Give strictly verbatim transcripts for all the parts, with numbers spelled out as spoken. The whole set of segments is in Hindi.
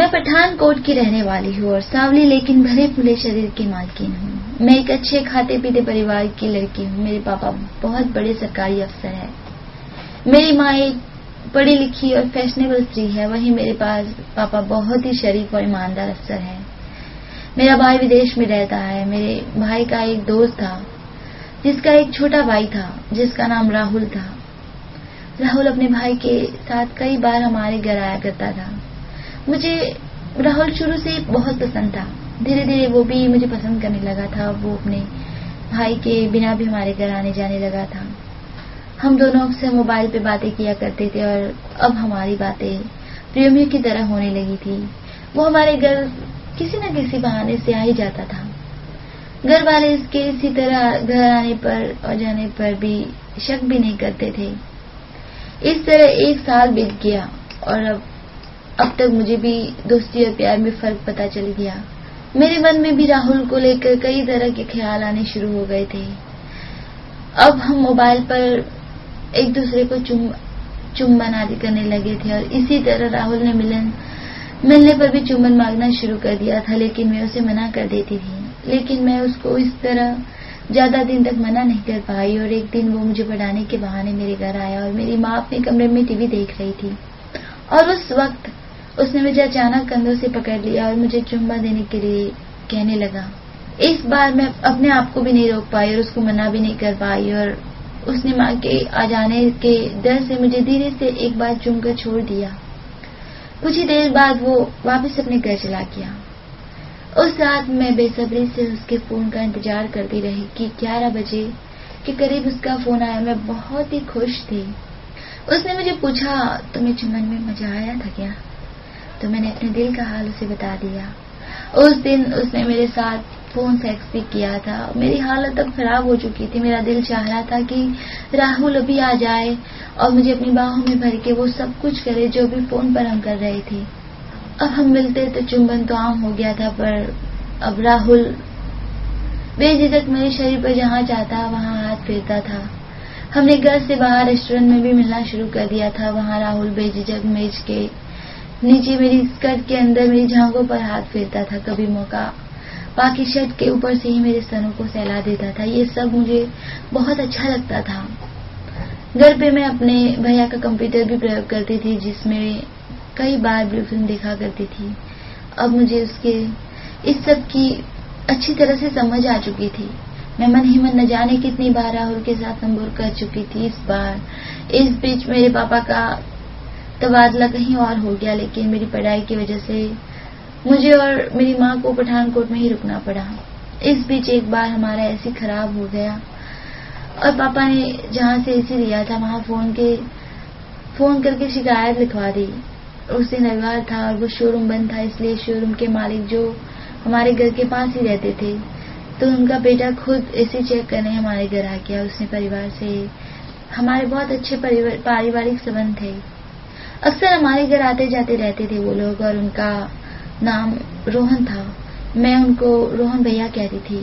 मैं पठानकोट की रहने वाली हूँ और सांवली लेकिन भरे फूले शरीर की मालकिन हूँ। मैं एक अच्छे खाते पीते परिवार की लड़की हूँ। मेरे पापा बहुत बड़े सरकारी अफसर हैं। मेरी माँ एक पढ़ी लिखी और फैशनेबल स्त्री है। वहीं मेरे पास पापा बहुत ही शरीफ और ईमानदार अफसर है। मेरा भाई विदेश में रहता है। मेरे भाई का एक दोस्त था जिसका एक छोटा भाई था जिसका नाम राहुल था। राहुल अपने भाई के साथ कई बार हमारे घर आया करता था। मुझे राहुल शुरू से बहुत पसंद था। धीरे धीरे वो भी मुझे पसंद करने लगा था। वो अपने भाई के बिना भी हमारे घर आने जाने लगा था। हम दोनों अक्सर मोबाइल पे बातें किया करते थे और अब हमारी बातें प्रेमियों की तरह होने लगी थी। वो हमारे घर किसी न किसी बहाने से आ ही जाता था। घर वाले इसके इसी तरह घर आने पर और जाने पर भी शक भी नहीं करते थे। इस तरह एक साल बीत गया और अब अब तक मुझे भी दोस्ती और प्यार में फर्क पता चल गया। मेरे मन में भी राहुल को लेकर कई तरह के ख्याल आने शुरू हो गए थे। अब हम मोबाइल पर एक दूसरे को चुम चुम्बन आदि करने लगे थे और इसी तरह राहुल ने मिलन मिलने पर भी चुम्बन मांगना शुरू कर दिया था, लेकिन मैं उसे मना कर देती थी। लेकिन मैं उसको इस तरह ज्यादा दिन तक मना नहीं कर पाई और एक दिन वो मुझे पढ़ाने के बहाने मेरे घर आया और मेरी माँ अपने कमरे में टीवी देख रही थी और उस वक्त उसने मुझे अचानक कंधों से पकड़ लिया और मुझे चुम्बा देने के लिए कहने लगा। इस बार मैं अपने आप को भी नहीं रोक पाई और उसको मना भी नहीं कर पाई और उसने माँ के आ जाने के डर से मुझे धीरे से एक बार चूम कर छोड़ दिया। कुछ ही देर बाद वो वापस अपने घर चला गया। उस रात मैं बेसब्री से उसके फोन का इंतजार करती रही कि ग्यारह बजे के करीब उसका फोन आया। मैं बहुत ही खुश थी। उसने मुझे पूछा, तुम्हें चुम्बन में मजा आया था क्या? तो मैंने अपने दिल का हाल उसे बता दिया। उस दिन उसने मेरे साथ फोन सेक्स भी किया था। मेरी हालत अब खराब हो चुकी थी। मेरा दिल चाह रहा था कि राहुल अभी आ जाए और मुझे अपनी बाहों में भर के वो सब कुछ करे जो भी फोन पर हम कर रहे थे। अब हम मिलते तो चुम्बन तो आम हो गया था, पर अब राहुल बेझिझक मेरे शरीर पर जहां चाहता वहां हाथ फेरता था। हमने घर से बाहर रेस्टोरेंट में भी मिलना शुरू कर दिया था। वहां राहुल बेझिझक मेज के नीचे मेरी स्कर्ट के अंदर मेरी जांघों पर हाथ फेरता था। कभी मौका बाकी शर्ट के ऊपर से ही मेरे स्तनों को सहला देता था। ये सब मुझे बहुत अच्छा लगता था। घर पे मैं अपने भैया का कंप्यूटर भी प्रयोग करती थी जिसमें कई बार ब्लू फिल्म देखा करती थी। अब मुझे उसके इस सब की अच्छी तरह से समझ आ चुकी थी। मैं मन ही मन न जाने कितनी बार राहुल के साथ संभोग कर चुकी थी। इस बार इस बीच मेरे पापा का तबादला कहीं और हो गया, लेकिन मेरी पढ़ाई की वजह से मुझे और मेरी माँ को पठानकोट में ही रुकना पड़ा। इस बीच एक बार हमारा एसी खराब हो गया और पापा ने जहाँ से एसी लिया था वहाँ फोन के फोन करके शिकायत लिखवा दी। उस दिन रविवार था और वो शोरूम बंद था, इसलिए शोरूम के मालिक जो हमारे घर के पास ही रहते थे तो उनका बेटा खुद एसी चेक करने हमारे घर आ गया। उसने परिवार से हमारे बहुत अच्छे पारिवारिक संबंध थे। अक्सर हमारे घर आते जाते रहते थे वो लोग और उनका नाम रोहन था। मैं उनको रोहन भैया कहती थी।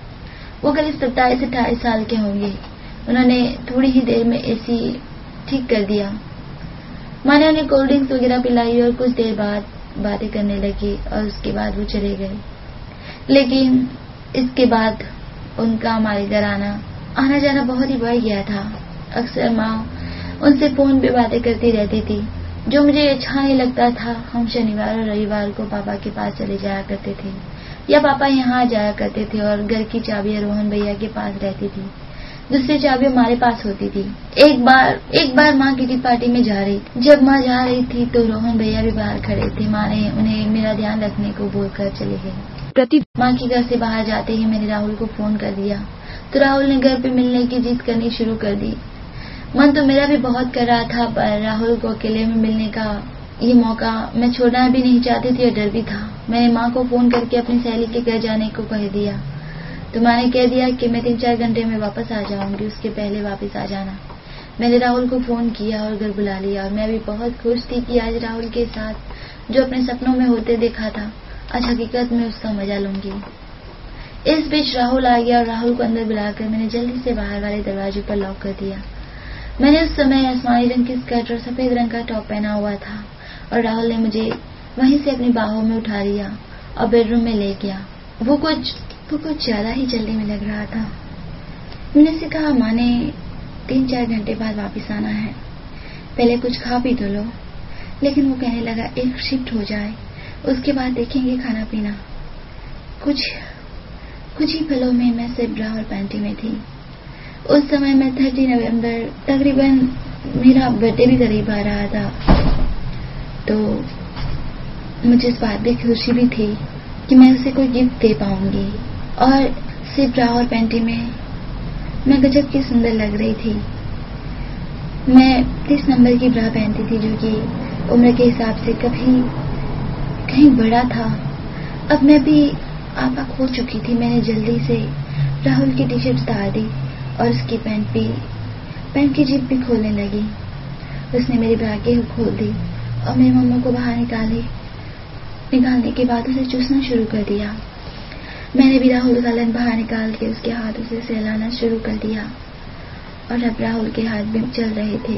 वो करीब सत्ताईस अट्ठाईस साल के होंगे। उन्होंने थोड़ी ही देर में एसी ठीक कर दिया। मैंने उन्हें कोल्ड ड्रिंक्स वगैरह पिलाई और कुछ देर बाद बातें करने लगी और उसके बाद वो चले गए। लेकिन इसके बाद उनका हमारे घर आना आना जाना बहुत ही बढ़ गया था। अक्सर माँ उनसे फोन पे बातें करती रहती थी जो मुझे अच्छा नहीं लगता था। हम शनिवार और रविवार को पापा के पास चले जाया करते थे या पापा यहाँ जाया करते थे और घर की चाबियां रोहन भैया के पास रहती थी। दूसरी चाबी हमारे पास होती थी। एक बार एक बार माँ किटी पार्टी में जा रही थी। जब माँ जा रही थी तो रोहन भैया भी बाहर खड़े थे। माँ ने उन्हें मेरा ध्यान रखने को बोलकर चले गए। प्रति माँ के घर से बाहर जाते ही मैंने राहुल को फोन कर दिया तो राहुल ने घर पे मिलने की जिद करनी शुरू कर दी। मन तो मेरा भी बहुत कर रहा था, पर राहुल को अकेले में मिलने का ये मौका मैं छोड़ना भी नहीं चाहती थी और डर भी था। मैंने माँ को फोन करके अपनी सहेली के घर जाने को कह दिया तो माँ ने कह दिया कि मैं तीन चार घंटे में वापस आ जाऊंगी, उसके पहले वापस आ जाना। मैंने राहुल को फोन किया और घर बुला लिया और मैं भी बहुत खुश थी कि आज राहुल के साथ जो अपने सपनों में होते देखा था आज हकीकत में उसका मजा लूंगी। इस बीच राहुल आ गया और राहुल को अंदर बुलाकर मैंने जल्दी से बाहर वाले दरवाजे पर लॉक कर दिया। मैंने उस समय आसमानी रंग की स्कर्ट और सफेद रंग का टॉप पहना हुआ था और राहुल ने मुझे वहीं से अपनी बाहों में उठा लिया और बेडरूम में ले गया। वो कुछ वो कुछ ज्यादा ही जल्दी में लग रहा था। मैंने से कहा, माँ ने तीन चार घंटे बाद वापस आना है, पहले कुछ खा पी तो लो। लेकिन वो कहने लगा, एक शिफ्ट हो जाए उसके बाद देखेंगे खाना पीना। कुछ कुछ ही पलों में मैं सिर्फ ब्रा और पैंटी में थी। उस समय मैं तीस नवंबर, तकरीबन मेरा बर्थडे भी करीब आ रहा था, तो मुझे इस बात की खुशी भी थी कि मैं उसे कोई गिफ्ट दे पाऊंगी। और सिर्फ ब्रा और पैंटी में मैं गजब की सुंदर लग रही थी। मैं तीस नंबर की ब्रा पहनती थी जो कि उम्र के हिसाब से कभी कहीं बड़ा था। अब मैं भी आपा खो चुकी थी। मैंने जल्दी से राहुल की टी शर्ट उतार दी और उसकी पैंट भी पैंट की जिप भी खोलने लगी। उसने मेरी ब्रा की हुक खोल दी और मेरी मम्मा को बाहर निकाली निकालने के बाद उसे चूसना शुरू कर दिया। मैंने भी राहुल का लन बाहर निकाल के उसके हाथों से सहलाना शुरू कर दिया और अब राहुल के हाथ भी चल रहे थे।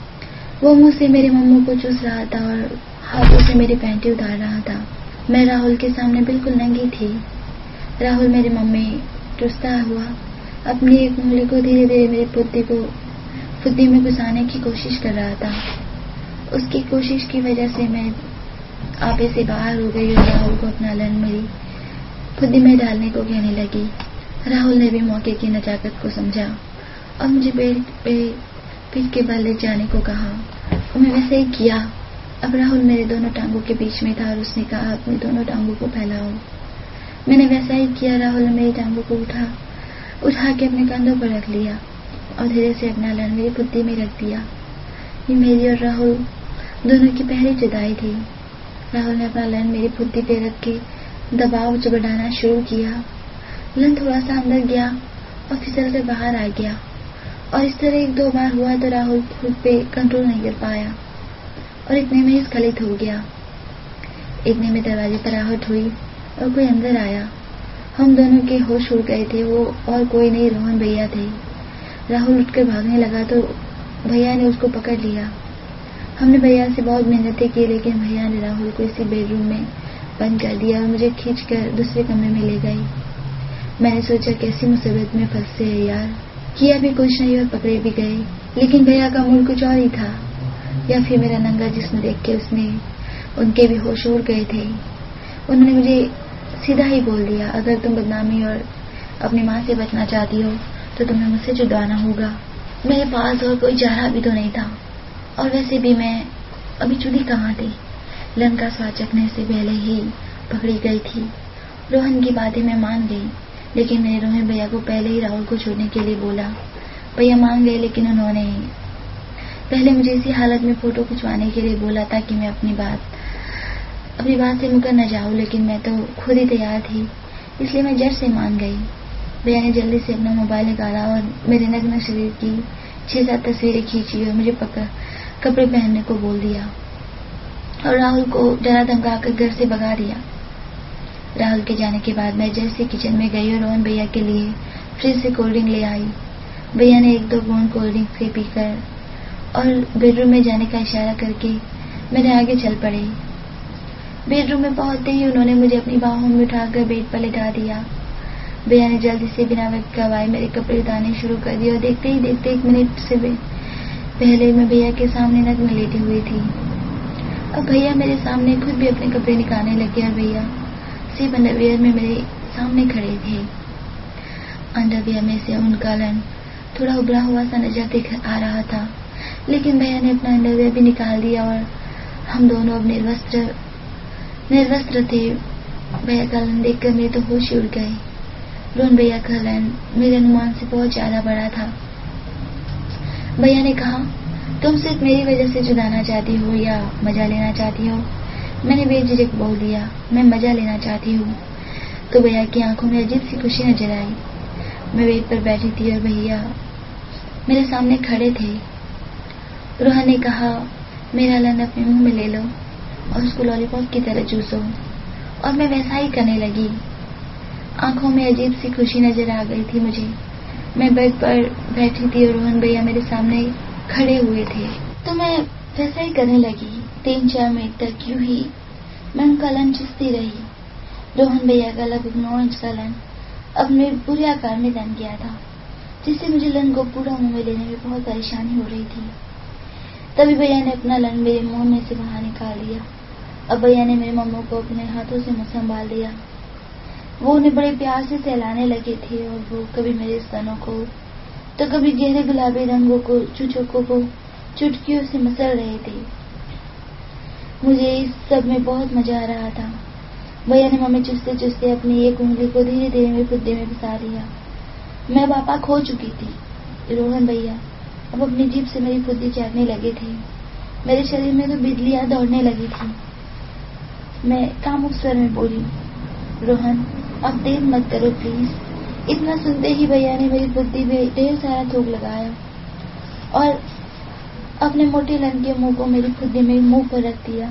वो मुंह से मेरे मम्मू को चूस रहा था और हाथों से मेरी पैंटी उतार रहा था। मैं राहुल के सामने बिल्कुल नंगी थी। राहुल मेरी मम्मी चूसता हुआ अपनी एक उंगली को धीरे धीरे मेरी फुद्दी को फुद्दी में घुसाने की कोशिश कर रहा था। उसकी कोशिश की वजह से मैं आपे से बाहर हो गई और राहुल को अपना लन मेरी फुद्दी में डालने को कहने लगी। राहुल ने भी मौके की नजाकत को समझा और मुझे पेट पे पीठ के बल ले जाने को कहा और मैं वैसे ही किया। अब राहुल मेरे दोनों टांगों के बीच में था और उसने कहा, अपनी दोनों टांगों को फैलाओ। मैंने वैसा ही किया। राहुल ने मेरी टांगों को उठा उठा के अपने कंधों पर रख लिया और धीरे से अपना लन मेरी फुद्दी में रख दिया। ये मेरी और राहुल दोनों की पहली जुदाई थी। राहुल ने अपना लन मेरी फुद्दी पे रख के दबाव बढ़ाना शुरू किया। लन थोड़ा सा अंदर गया और फिसल कर बाहर आ गया और इस तरह एक दो बार हुआ तो राहुल खुद पे कंट्रोल नहीं कर पाया और इतने में ही स्खलित हो गया। इतने में दरवाजे पर आहट हुई और कोई अंदर आया। हम दोनों के होश उड़ गए थे। वो और कोई नहीं, रोहन भैया थे। राहुल उठकर भागने लगा तो भैया ने उसको पकड़ लिया। हमने भैया से बहुत मिन्नतें की लेकिन भैया ने राहुल को इसी बेडरूम में बंद कर दिया और मुझे खींचकर दूसरे कमरे में ले गई। मैंने सोचा, कैसी मुसीबत में फंसे है यार। किया भी कुछ नहीं और पकड़े भी गए। लेकिन भैया का मूड कुछ और ही था, या फिर मेरा नंगा जिस्म देख के उसने उनके भी होश उड़ गए थे। उन्होंने मुझे सीधा ही बोल दिया, अगर तुम बदनामी और अपनी माँ से बचना चाहती हो तो तुम्हें मुझसे जुड़वाना होगा। मेरे पास और कोई चारा भी तो नहीं था और वैसे भी मैं अभी चुली कहाँ थी। लन का स्वाद चखने से पहले ही पकड़ी गई थी। रोहन की बातें मैं मान गई लेकिन मैंने रोहन भैया को पहले ही राहुल को छोड़ने के लिए बोला। भैया मान गए लेकिन उन्होंने पहले मुझे इसी हालत में फोटो खिंचवाने के लिए बोला था कि मैं अपनी बात अपनी बात से मुकर न जाऊं, लेकिन मैं तो खुद ही तैयार थी इसलिए मैं जड़ से मान गई। भैया ने जल्दी से अपना मोबाइल निकाला और मेरे नग्न शरीर की छह सात तस्वीरें खींची और मुझे पकड़ कपड़े पहनने को बोल दिया और राहुल को डरा धमका कर घर से भगा दिया। राहुल के जाने के बाद मैं जैसे किचन में गई और रोहन भैया के लिए फ्रिज से कोल्ड ड्रिंक ले आई। भैया ने एक दो बूंद कोल्ड ड्रिंक से पीकर और बेडरूम में जाने का इशारा करके मेरे आगे चल पड़े। बेडरूम में पहुंचते ही उन्होंने मुझे अपनी बाहों में उठाकर बेड पर लेटा दिया। भैया ने जल्दी से बिना वक्त गवाए मेरे कपड़े उतारने शुरू कर दिए और देखते ही देखते एक मिनट से पहले मैं भैया के सामने नग्न लेटी हुई थी। अब भैया मेरे सामने खुद भी अपने कपड़े निकालने लगे और भैया सिर्फ अंडरवियर में मेरे सामने खड़े थे। अंडरवियर में से उनका लन थोड़ा उभरा हुआ सा नजर दिख आ रहा था, लेकिन भैया ने अपना अंडरवियर भी निकाल दिया और हम दोनों अब निर्वस्त्र निर्वस्त्र थे। भैया का लन देखकर मेरे तो होश उड़ गए। रोहन भैया का लन मेरे अनुमान से बहुत ज्यादा बड़ा था। भैया ने कहा, तुम सिर्फ मेरी वजह से जुदाना चाहती हो या मजा लेना चाहती हो? मैंने बेझिझक बोल दिया, मैं मजा लेना चाहती हूँ। तो भैया की आंखों में अजीब सी खुशी नजर आई। मैं बेड पर बैठी थी और भैया मेरे सामने खड़े थे। रोहन ने कहा, मेरा लन अपने मुंह में ले लो और उसको लॉलीपॉप की तरह चूसो, और मैं वैसा ही करने लगी। आंखों में अजीब सी खुशी नजर आ गई थी मुझे। मैं बेड पर बैठी थी और रोहन भैया मेरे सामने खड़े हुए थे, तो मैं वैसा ही करने लगी। तीन चार मिनट तक यूं ही मैं उनका लन चुसती रही। रोहन भैया का लगभग नौ इंच का लन अब मेरे पूरे आकार में बन गया था, जिससे मुझे लन को पूरा मुंह में लेने में बहुत परेशानी हो रही थी। तभी भैया ने अपना लन मेरे मुंह में से बाहर निकाल लिया। अब भैया ने मेरे मम्मू को अपने हाथों से मुझ संभाल लिया। वो उन्हें बड़े प्यार से सहलाने लगे थे और वो कभी मेरे स्तनों को तो कभी गहरे गुलाबी रंगों को चुचोकों को चुटकियों से मसल रहे थे। मुझे इस सब में बहुत मजा आ रहा था। भैया ने मम्मी चुसते चुसते अपनी एक उंगली को धीरे धीरे मेरे खुद्दे में फंसा लिया। मैं पापा खो चुकी थी। रोहन भैया अब अपनी जीभ से मेरी खुद्दी चाटने लगे थे। मेरे शरीर में तो बिजलियां दौड़ने लगी थी। मैं कामुक स्वर में बोली, रोहन अब देर मत करो प्लीज। इतना सुनते ही भैया ने मेरी बुद्धि में ढेर सारा थूक लगाया और अपने मोटे लन के मुंह को मेरी खुद्दी में मुंह पर रख दिया।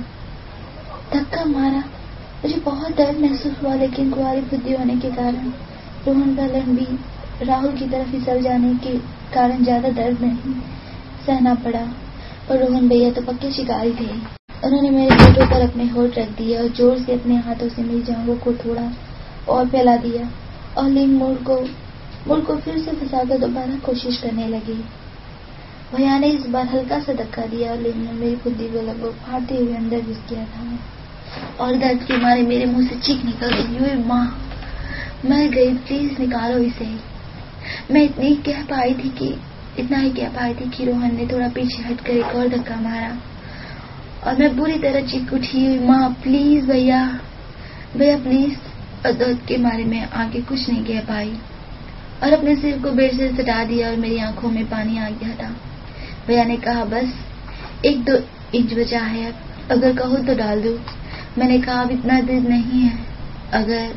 धक्का मारा। मुझे बहुत दर्द महसूस हुआ, लेकिन कुंवारी बुद्धि होने के कारण रोहन का लन भी राहुल की तरफ फिसल जाने के कारण ज्यादा दर्द नहीं सहना पड़ा। और रोहन भैया तो पक्के शिकारी थे। उन्होंने मेरे होठों पर अपने होठ रख दिए और जोर से अपने हाथों से मेरी जांघों को थोड़ा और फैला दिया और लिंग मोड़ को मुड़ को फिर से फंसाकर दोबारा कोशिश करने लगी। भैया ने इस बार हल्का सा धक्का दिया और लिंग ने मेरी बुद्धि को लगभग फाड़ते हुए अंदर घुस गया था और दर्द के मारे मेरे मुंह से चीख निकल गई, माँ मर गई, प्लीज निकालो इसे। मैं इतनी कह पाई थी कि इतना ही कह पाई थी कि रोहन ने थोड़ा पीछे हटकर एक और धक्का मारा और मैं बुरी तरह चीख उठी, माँ प्लीज भैया भैया प्लीज। और दर्द के मारे मैं आगे कुछ नहीं कह पाई और अपने सिर को बेड से सटा दिया और मेरी आंखों में पानी आ गया था। भैया ने कहा, बस एक दो इंच बचा है, अगर कहो तो डाल दो। मैंने कहा, अब इतना दूर नहीं है, अगर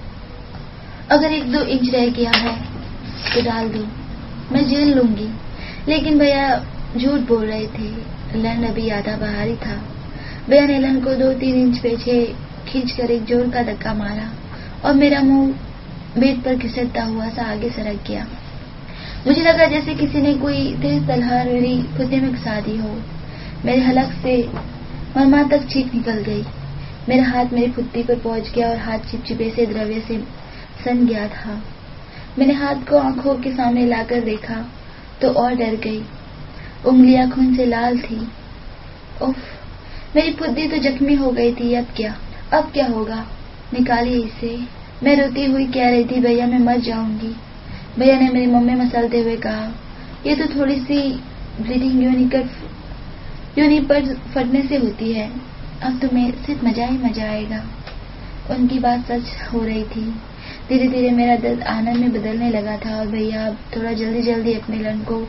अगर एक दो इंच रह गया है तो डाल दो, मैं झेल लूंगी। लेकिन भैया झूठ बोल रहे थे। लन अभी आधा बाहर ही था। भैया ने लन को दो तीन इंच पीछे खींचकर एक जोर का धक्का मारा और मेरा मुंह बेड पर घिसटता हुआ सा आगे सरक गया। मुझे लगा जैसे किसी ने कोई तेज तलवार मेरी खुद्दे में घुसा दी हो। मेरे हलक से मरमा तक चीख निकल गई। मेरा हाथ मेरी खुद्दी पर पहुंच गया और हाथ चिपचिपे से द्रव्य से सन गया था। मैंने हाथ को आंखों के सामने लाकर देखा तो और डर गई। उंगलियां खून से लाल थी। उफ, मेरी खुद्दी तो जख्मी हो गई थी। अब क्या अब क्या होगा, निकालिए इसे। मैं रोती हुई कह रही थी, भैया मैं मर जाऊंगी। भैया ने मेरी मुंह में मसलते हुए कहा, ये तो थोड़ी सी ब्लीडिंग योनि कट योनि पर फटने से होती है, अब तुम्हें सिर्फ मजा ही मजा आएगा। उनकी बात सच हो रही थी। धीरे धीरे मेरा दर्द आनंद में बदलने लगा था और भैया अब थोड़ा जल्दी जल्दी अपने लन को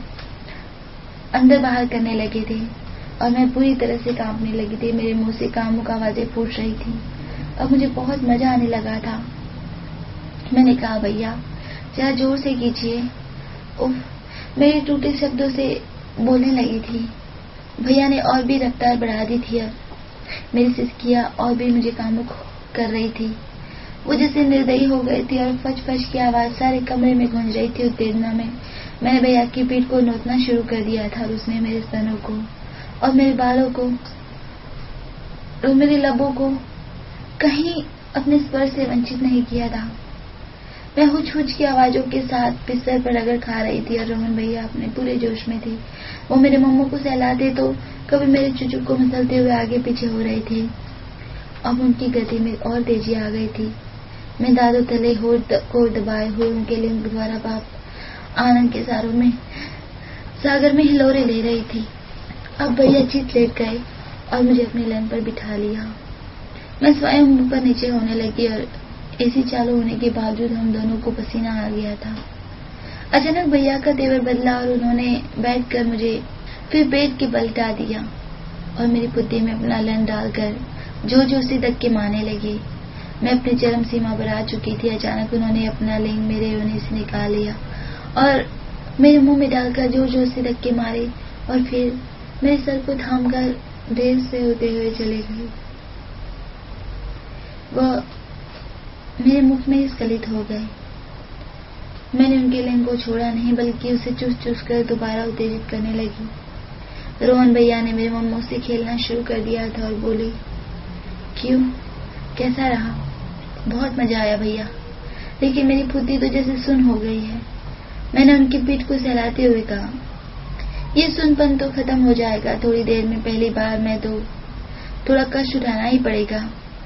अंदर बाहर करने लगे थे और मैं पूरी तरह से कांपने लगी थी। मेरे मुंह से कामुक आवाजें फूट रही थी और मुझे बहुत मजा आने लगा था। मैंने कहा, भैया जरा जोर से कीजिए। उफ, मेरे टूटे शब्दों से बोलने लगी थी। भैया ने और भी रफ्तार बढ़ा दी थी। अब मेरी सिसकियां और भी मुझे कामुक कर रही थी। वो जैसे निर्दयी हो गई थी और फच फच की आवाज सारे कमरे में गूंज रही थी। उत्तेजना में मैंने भैया की पीठ को नोचना शुरू कर दिया था और उसने मेरे स्तनों को और मेरे बालों को और मेरे लबों को कहीं अपने स्पर्श से वंचित नहीं किया था। मैं हुच हुच की आवाजों के साथ बिस्तर पर रगड़ खा रही थी और रोहन भैया अपने पूरे जोश में थे। वो मेरे मम्मू को सहलाते तो कभी मेरे चुचू को मसलते हुए आगे पीछे हो रहे थे। अब उनकी गति में और तेजी आ गई थी। मैं दादू तले होठ को दबाए हुए उनके लिंग द्वारा बाप आनंद के सारों में सागर में हिलोरे ले रही थी। अब भैया चित लेट गए और मुझे अपने लन पर बिठा लिया। मैं स्वयं ऊपर नीचे होने लगी और एसी चालू होने के बावजूद हम दोनों को पसीना आ गया था। अचानक भैया का तेवर बदला और उन्होंने बैठकर मुझे फिर पेट के बल टा दिया और मेरी बुद्धि में अपना लन डालकर जोर जोर से धक्के मारने लगे। मैं अपनी चरम सीमा पर आ चुकी थी। अचानक उन्होंने अपना लिंग मेरे योनि से निकाल लिया और मेरे मुंह में डालकर जोर जोर से धक्के मारे और फिर मेरे सर को थामकर देर से होते हुए चले गए। वह मेरे मुख में स्खलित हो गए। मैंने उनके लिंग को छोड़ा नहीं बल्कि उसे चूस चूस कर दोबारा उत्तेजित करने लगी। रोहन भैया ने मेरे मम्मू से खेलना शुरू कर दिया था और बोले, क्यों कैसा रहा? बहुत मजा आया भैया, लेकिन मेरी फुद्दी तो जैसे सुन हो गई है। मैंने उनकी पीठ को सहलाते हुए कहा, ये सुनपन तो खत्म हो जाएगा थोड़ी देर में, पहली बार में तो थोड़ा कष्ट उठाना ही पड़ेगा।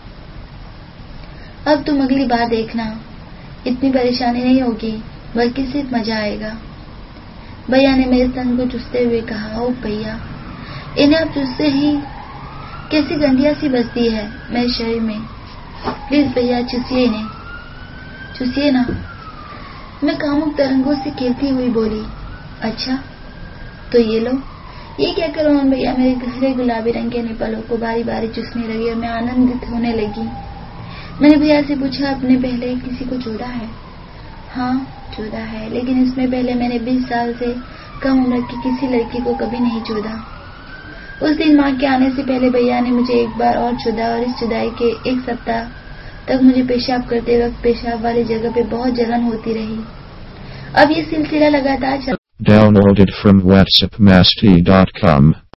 अब तुम अगली बार देखना, इतनी परेशानी नहीं होगी, बल्कि सिर्फ मजा आएगा। भैया ने मेरे स्तन को चूसते हुए कहा, ओ भैया, इन्हें अब चूसते ही कैसी गंधिया सी बजती है मेरे शरीर में। प्लीज भैया चूसिए इन्हें, चूसिए ना। मैं कामुक तरंगों से खेलती हुई बोली, अच्छा तो ये लो। ये क्या करो हम भैया मेरे गहरे गुलाबी रंग के निपलों को बारी बारी चूसने लगी और मैं आनंदित होने लगी। मैंने भैया से पूछा, आपने पहले किसी को चूदा है? हाँ चूदा है, लेकिन इसमें पहले मैंने बीस साल से कम उम्र की किसी लड़की को कभी नहीं चूदा। उस दिन माँ के आने से पहले भैया ने मुझे एक बार और चूदा और इस चुदाई के एक सप्ताह तक मुझे पेशाब करते वक्त पेशाब वाली जगह पे बहुत जलन होती रही। अब ये सिलसिला लगातार चल Downloaded from whatsapp masti dot com